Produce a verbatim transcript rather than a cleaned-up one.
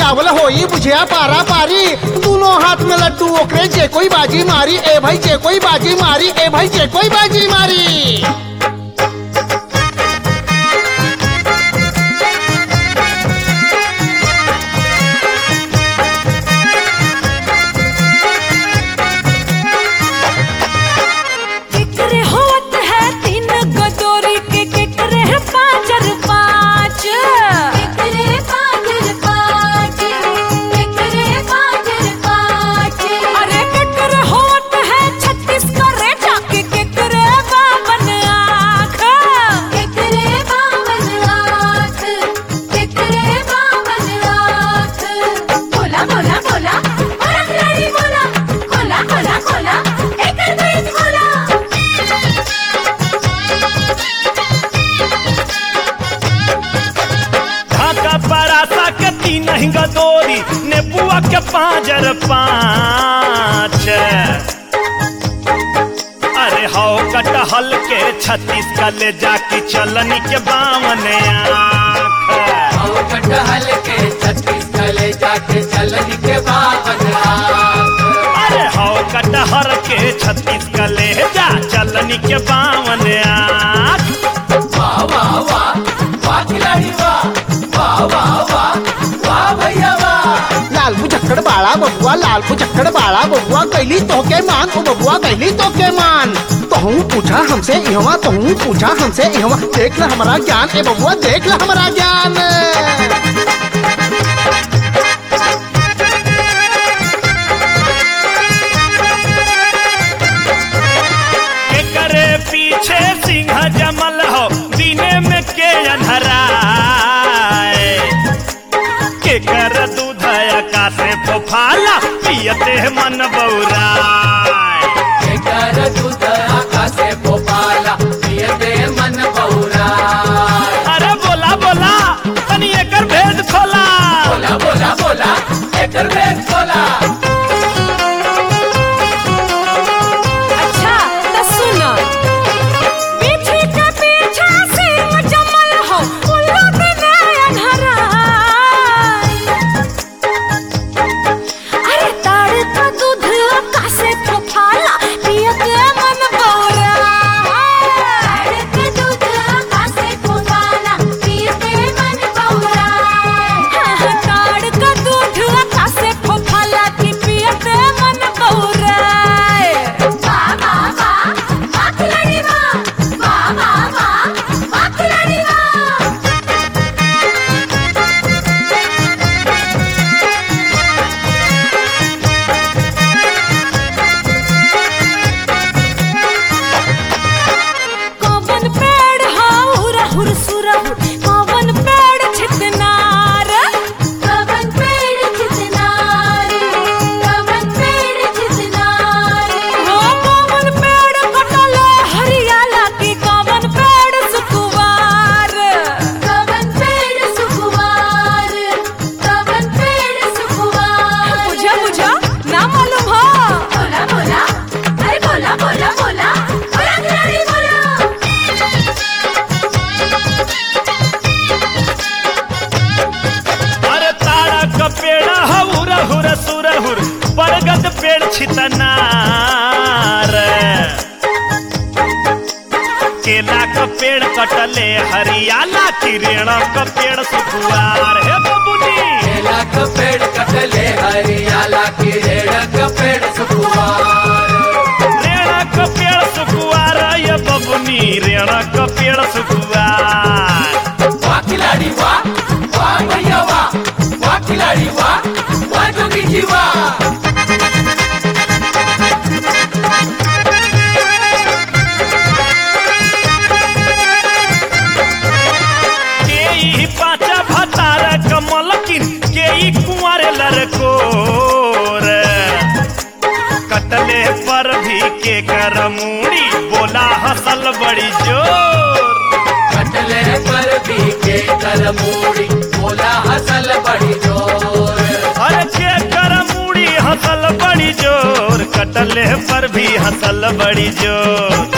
खियावल होई बुझिया पारा पारी दोनों हाथ में लड्डू ओकरे जे कोई बाजी मारी ए भाई जे कोई बाजी मारी ए भाई जे कोई बाजी मारी। नहीं गदोरी नेबुआ के पांजर पाँच अरे हो कटहल के छत्तीस का ले जाके चलनी के बावन आँख हो कटहल के छत्तीस का ले जाके चलनी के बावन आँख अरे हो कटहल के छत्तीस का ले जा चलनी के बावन आँख। वाह वाह वाह वाह खिलाड़ी वाह वाह वाह वाह वाह भैया वाह। लाल बुझक्कड़ बाड़ा बबुआ लाल बुझक्कड़ बाड़ा बबुआ कैली तो के मान ओ बबुआ कैली तो के मान तोहू पूछा हमसे इहवा तोहू पूछा हमसे इहवा देख ल हमारा ज्ञान ए बबुआ देख ल हमारा ज्ञान। के करे पीछे सिंह जमल हो दिने में के अंधराए के कर दूध आकाशे फोफाला पियते मन बौराए के कर दूध आकाशे फोफाला पियते मन बौराए। अरे बोला बोला तनी एकर भेद खोला बोला बोला बोला एकर भेद खोला। अच्छा तो सुनो पीछे के पीछे सिंह जमल हो उल्लू के नयन हराए अरे ताड़ का दूध आकाशे फोफाला पियते मन बौराए ताड़ का दूध आकाशे फोफाला पियते मन बौराए ताड़ का दूध आकाशे फोफाला की पियते मन बौराए। वाह वाह वाह वाह खिलाड़ी वाह वाह वाह वाह वाह खिलाड़ी वाह। कौवन पेड़ हाउर हुर सुरहुर कौवन पेड़ छितनार कौवन पेड़ छितनार कौवन पेड़ छितनार हो कौवन पेड़ कटले हरियाला की कौवन पेड़ सुकुवार कौवन पेड़ सुकुवार कौवन पेड़ सुकुवार। बुझा बुझा ना मालूम हो बोला बोला अरे बोला बोला बोला बोला खिलाड़ी बोला। अरे तारा का पेड़ हुर हुर सुरहुर बरगद पेड़ छितनार केला का पेड़ कटले हरियाला किरेणा का पेड़ सुखुआर हे बबुनी केला का पेड़ कटले हरियाला की रेड़ा का पेड़ सुकुवार। रेणा का पेड़ सुखुआर ये बबुनी रेणा का पेड़ सुखुआर। वाह खिलाड़ी वाह वाह भैया वाह वाह खिलाड़ी वाह वाह जोगी जी वाह। के ई पाचा भतार कमलकिन के ई कुंवर लरकोर कटले पर भी के कर मूड़ी बोला हसल बड़ी जोर कटले पर भी के कर मूड़ी बोला हसल बड़ी जोर। अरे के कर मूड़ी हसल बड़ी जोर कटले पर भी हसल बड़ी जोर।